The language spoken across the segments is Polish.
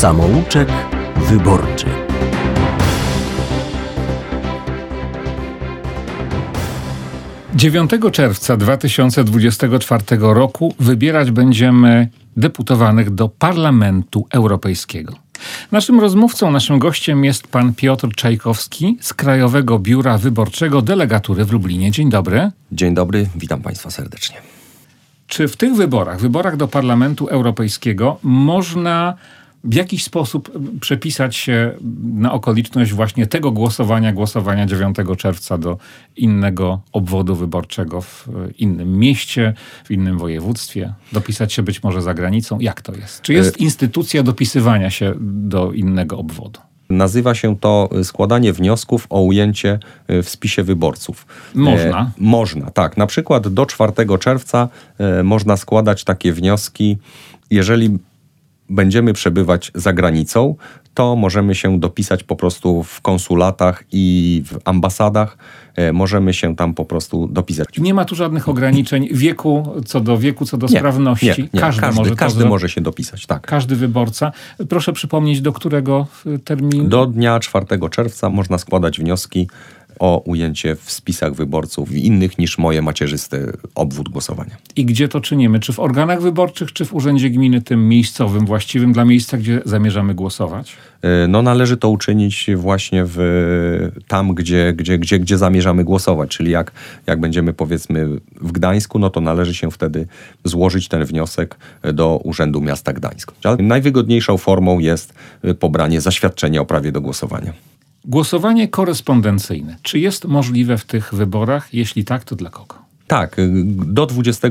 Samouczek wyborczy. Dziewiątego czerwca 2024 roku wybierać będziemy deputowanych do Parlamentu Europejskiego. Naszym rozmówcą, naszym gościem jest pan Piotr Czajkowski z Krajowego Biura Wyborczego Delegatury w Lublinie. Dzień dobry. Dzień dobry, witam Państwa serdecznie. Czy w tych wyborach do Parlamentu Europejskiego można w jakiś sposób przepisać się na okoliczność właśnie tego głosowania 9 czerwca do innego obwodu wyborczego w innym mieście, w innym województwie, dopisać się być może za granicą? Jak to jest? Czy jest instytucja dopisywania się do innego obwodu? Nazywa się to składanie wniosków o ujęcie w spisie wyborców. Można? Można, tak. Na przykład do 4 czerwca można składać takie wnioski, jeżeli będziemy przebywać za granicą, to możemy się dopisać po prostu w konsulatach i w ambasadach. Możemy się tam po prostu dopisać. Nie ma tu żadnych ograniczeń co do sprawności. Nie. Każdy może się dopisać, tak. Każdy wyborca. Proszę przypomnieć, do którego terminu? Do dnia 4 czerwca można składać wnioski o ujęcie w spisach wyborców innych niż moje macierzysty obwód głosowania. I gdzie to czynimy? Czy w organach wyborczych, czy w urzędzie gminy tym miejscowym, właściwym dla miejsca, gdzie zamierzamy głosować? No należy to uczynić właśnie tam, gdzie zamierzamy głosować. Czyli jak będziemy powiedzmy w Gdańsku, no to należy się wtedy złożyć ten wniosek do Urzędu Miasta Gdańsk. Ale najwygodniejszą formą jest pobranie zaświadczenia o prawie do głosowania. Głosowanie korespondencyjne. Czy jest możliwe w tych wyborach? Jeśli tak, to dla kogo? Tak, do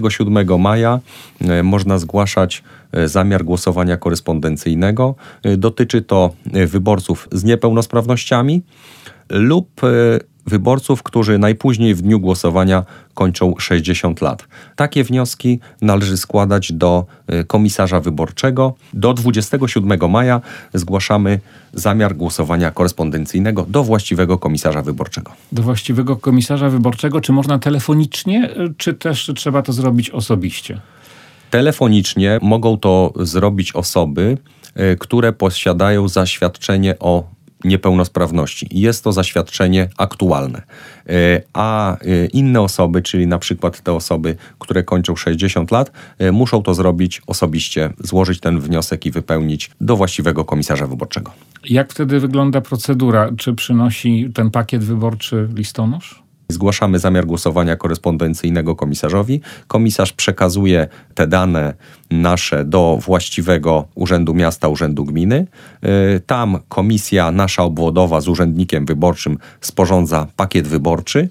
27 maja można zgłaszać zamiar głosowania korespondencyjnego. Dotyczy to wyborców z niepełnosprawnościami lub wyborców, którzy najpóźniej w dniu głosowania kończą 60 lat. Takie wnioski należy składać do komisarza wyborczego. Do 27 maja zgłaszamy zamiar głosowania korespondencyjnego do właściwego komisarza wyborczego. Do właściwego komisarza wyborczego, czy można telefonicznie, czy też trzeba to zrobić osobiście? Telefonicznie mogą to zrobić osoby, które posiadają zaświadczenie o niepełnosprawności. Jest to zaświadczenie aktualne. A inne osoby, czyli na przykład te osoby, które kończą 60 lat, muszą to zrobić osobiście, złożyć ten wniosek i wypełnić do właściwego komisarza wyborczego. Jak wtedy wygląda procedura? Czy przynosi ten pakiet wyborczy listonosz? Zgłaszamy zamiar głosowania korespondencyjnego komisarzowi. Komisarz przekazuje te dane nasze do właściwego urzędu miasta, urzędu gminy. Tam komisja nasza obwodowa z urzędnikiem wyborczym sporządza pakiet wyborczy,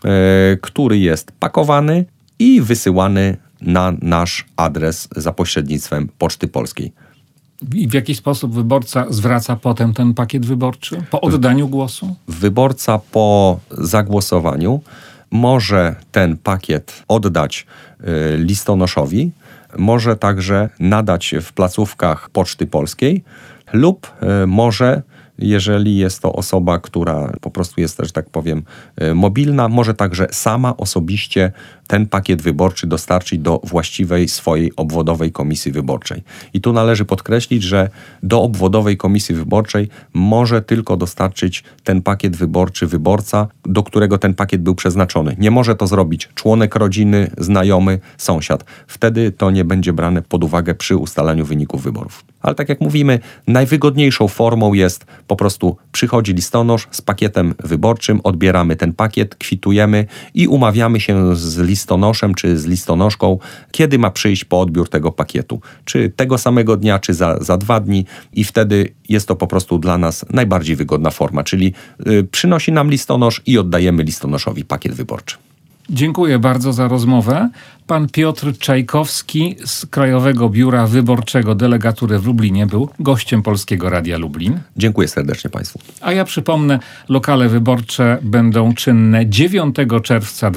który jest pakowany i wysyłany na nasz adres za pośrednictwem Poczty Polskiej. I w jaki sposób wyborca zwraca potem ten pakiet wyborczy? Po oddaniu głosu? Wyborca po zagłosowaniu może ten pakiet oddać listonoszowi, może także nadać w placówkach Poczty Polskiej lub może, jeżeli jest to osoba, która po prostu jest też, tak powiem, mobilna, może także sama osobiście ten pakiet wyborczy dostarczyć do właściwej swojej obwodowej komisji wyborczej. I tu należy podkreślić, że do obwodowej komisji wyborczej może tylko dostarczyć ten pakiet wyborczy wyborca, do którego ten pakiet był przeznaczony. Nie może to zrobić członek rodziny, znajomy, sąsiad. Wtedy to nie będzie brane pod uwagę przy ustalaniu wyników wyborów. Ale tak jak mówimy, najwygodniejszą formą jest po prostu przychodzi listonosz z pakietem wyborczym, odbieramy ten pakiet, kwitujemy i umawiamy się z listonoszem czy z listonoszką, kiedy ma przyjść po odbiór tego pakietu. Czy tego samego dnia, czy za 2 dni i wtedy jest to po prostu dla nas najbardziej wygodna forma, czyli przynosi nam listonosz i oddajemy listonoszowi pakiet wyborczy. Dziękuję bardzo za rozmowę. Pan Piotr Czajkowski z Krajowego Biura Wyborczego Delegatury w Lublinie był gościem Polskiego Radia Lublin. Dziękuję serdecznie Państwu. A ja przypomnę, lokale wyborcze będą czynne 9 czerwca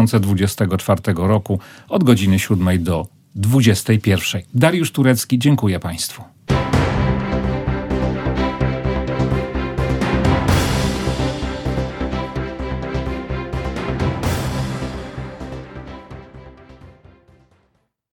2024 roku od godziny 7 do 21. Dariusz Turecki, dziękuję Państwu.